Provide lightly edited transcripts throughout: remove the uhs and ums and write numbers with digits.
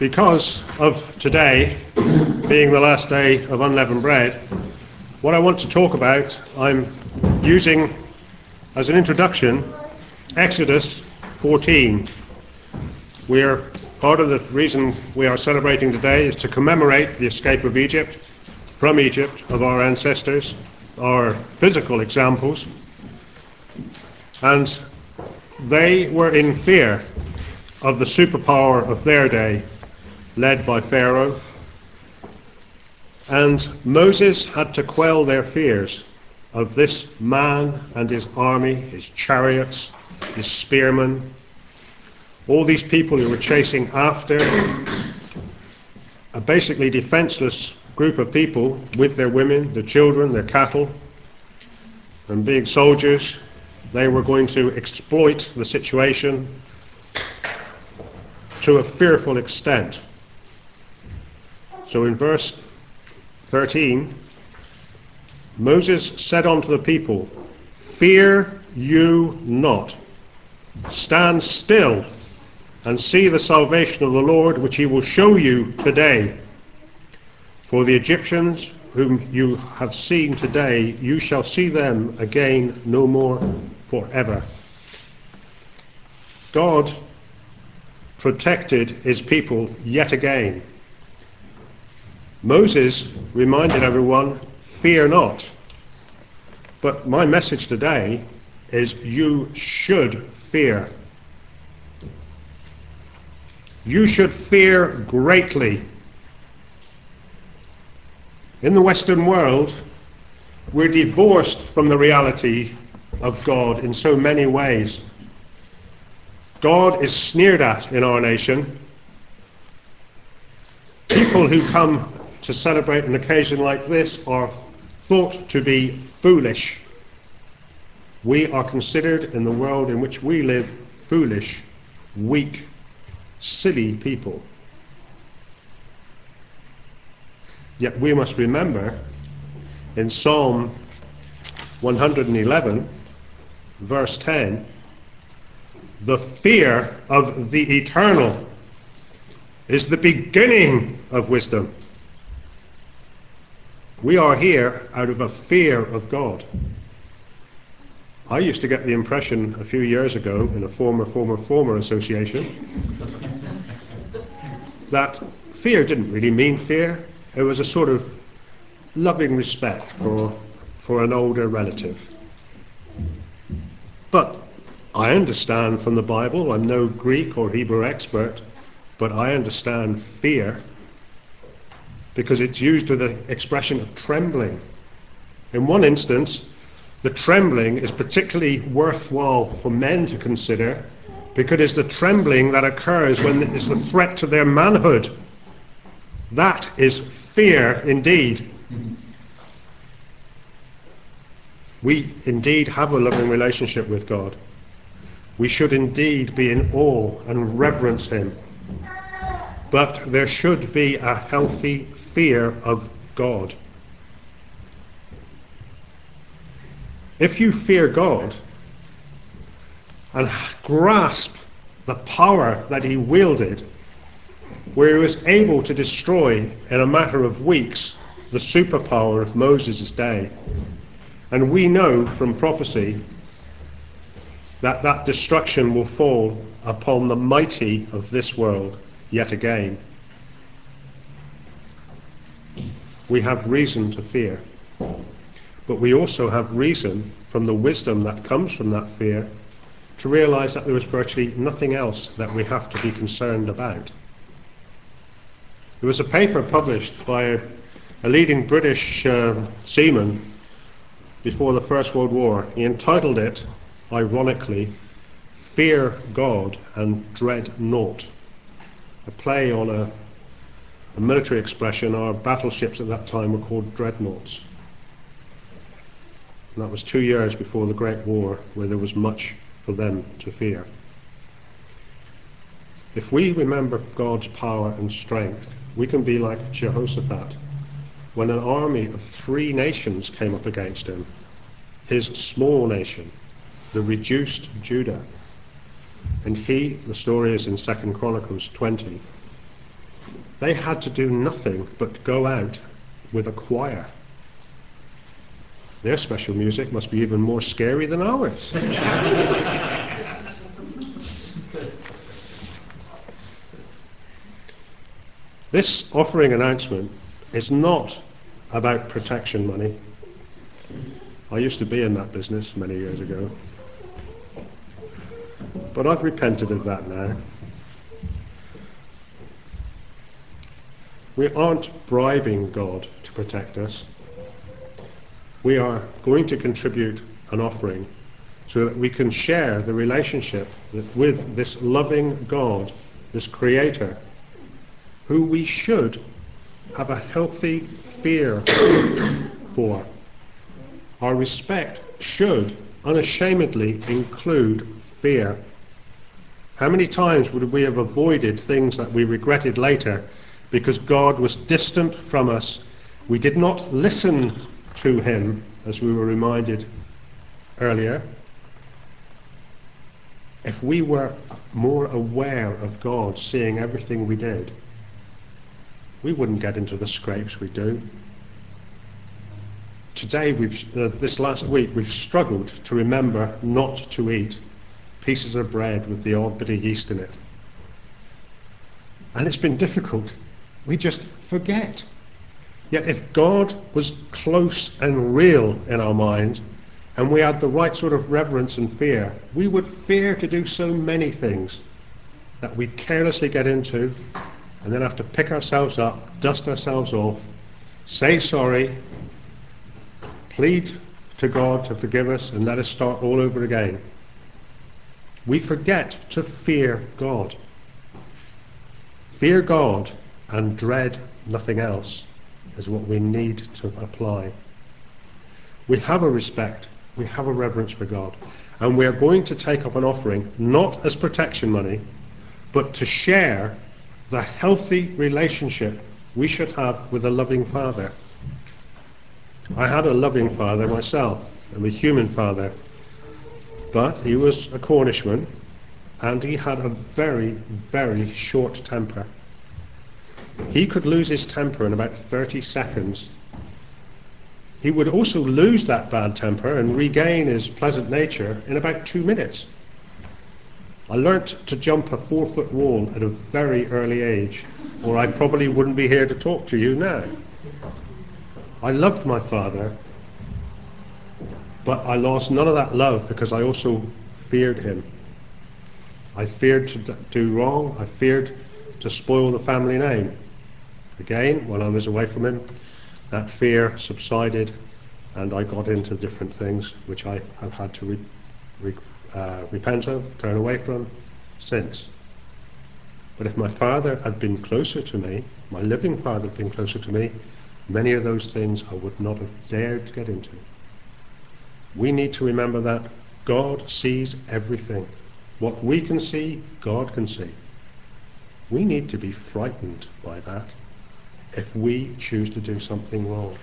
Because of today being the last day of unleavened bread, what I want to talk about, I'm using as an introduction Exodus 14. Part of the reason we are celebrating today is to commemorate the escape of Egypt, from Egypt, of our ancestors, our physical examples. And they were in fear of the superpower of their day, led by Pharaoh. And Moses had to quell their fears of this man and his army, his chariots, his spearmen, all these people who were chasing after a basically defenseless group of people with their women, their children, their cattle. And being soldiers, they were going to exploit the situation to a fearful extent. So in verse 13, Moses said unto the people, "Fear you not, stand still and see the salvation of the Lord, which he will show you today. For the Egyptians whom you have seen today, you shall see them again no more forever." God protected his people yet again. Moses reminded everyone, fear not. But my message today is you should fear. You should fear greatly. In the Western world, we're divorced from the reality of God in so many ways. God is sneered at in our nation. People who come to celebrate an occasion like this are thought to be foolish. We are considered in the world in which we live foolish, weak, silly people. Yet we must remember in Psalm 111, verse 10, the fear of the eternal is the beginning of wisdom. We are here out of a fear of God. I used to get the impression a few years ago in a former association that fear didn't really mean fear. It was a sort of loving respect for an older relative. But I understand from the Bible, I'm no Greek or Hebrew expert, but I understand fear because it's used with the expression of trembling. In one instance, the trembling is particularly worthwhile for men to consider because it's the trembling that occurs when it's the threat to their manhood. That is fear indeed. We indeed have a loving relationship with God. We should indeed be in awe and reverence him. But there should be a healthy fear of God. If you fear God and grasp the power that he wielded, where he was able to destroy in a matter of weeks the superpower of Moses' day, and we know from prophecy that that destruction will fall upon the mighty of this world yet again, we have reason to fear. But we also have reason, from the wisdom that comes from that fear, to realize that there is virtually nothing else that we have to be concerned about. There was a paper published by a leading British seaman before the First World War. He entitled it, ironically, "Fear God and Dread Naught," a play on a military expression. Our battleships at that time were called dreadnoughts. And that was 2 years before the Great War, where there was much for them to fear. If we remember God's power and strength, we can be like Jehoshaphat, when an army of 3 nations came up against him, his small nation, the reduced Judah. And he, the story is in 2 Chronicles 20, They had to do nothing but go out with a choir. Their special music must be even more scary than ours. This offering announcement is not about protection money. I used to be in that business many years ago. But I've repented of that now. We aren't bribing God to protect us. We are going to contribute an offering so that we can share the relationship with this loving God, this Creator, who we should have a healthy fear for. Our respect should unashamedly include fear. How many times would we have avoided things that we regretted later because God was distant from us? We did not listen to him, as we were reminded earlier. If we were more aware of God seeing everything we did, we wouldn't get into the scrapes we do. Today, this last week, we've struggled to remember not to eat pieces of bread with the odd bit of yeast in it. And it's been difficult. We just forget. Yet if God was close and real in our mind, and we had the right sort of reverence and fear, we would fear to do so many things that we carelessly get into, and then have to pick ourselves up, dust ourselves off, say sorry, plead to God to forgive us, and let us start all over again. We forget to fear God. Fear God and dread nothing else is what we need to apply. We have a respect, we have a reverence for God, and we are going to take up an offering, not as protection money, but to share the healthy relationship we should have with a loving Father. I had a loving father myself. I'm a human father. But he was a Cornishman, and he had a very, very short temper. He could lose his temper in about 30 seconds. He would also lose that bad temper and regain his pleasant nature in about 2 minutes. I learnt to jump a 4-foot wall at a very early age, or I probably wouldn't be here to talk to you now. I loved my father, but I lost none of that love because I also feared him. I feared to do wrong. I feared to spoil the family name. Again, while I was away from him, that fear subsided and I got into different things which I have had to repent of, turn away from since. But if my father had been closer to me, my living father had been closer to me, many of those things I would not have dared to get into. We need to remember that God sees everything. What we can see, God can see. We need to be frightened by that if we choose to do something wrong.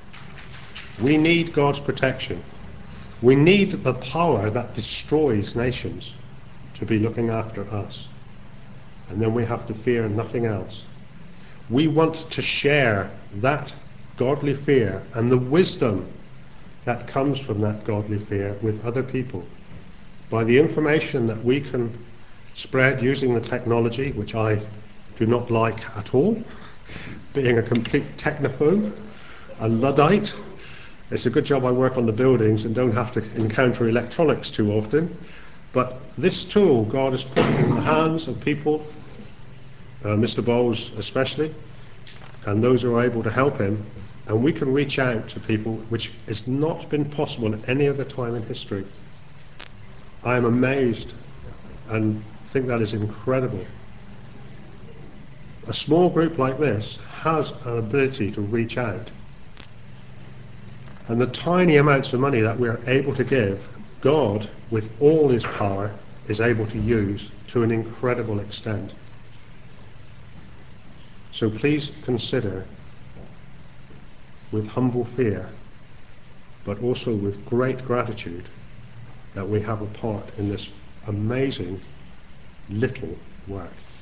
We need God's protection. We need the power that destroys nations to be looking after us. And then we have to fear nothing else. We want to share that godly fear and the wisdom that comes from that godly fear with other people. By the information that we can spread using the technology, which I do not like at all, being a complete technophobe, a Luddite. It's a good job I work on the buildings and don't have to encounter electronics too often. But this tool God has put in the hands of people, Mr. Bowles especially, and those who are able to help him, and we can reach out to people, which has not been possible at any other time in history. I am amazed and think that is incredible. A small group like this has an ability to reach out. And the tiny amounts of money that we are able to give, God, with all his power, is able to use to an incredible extent. So please consider, with humble fear, but also with great gratitude, that we have a part in this amazing little work.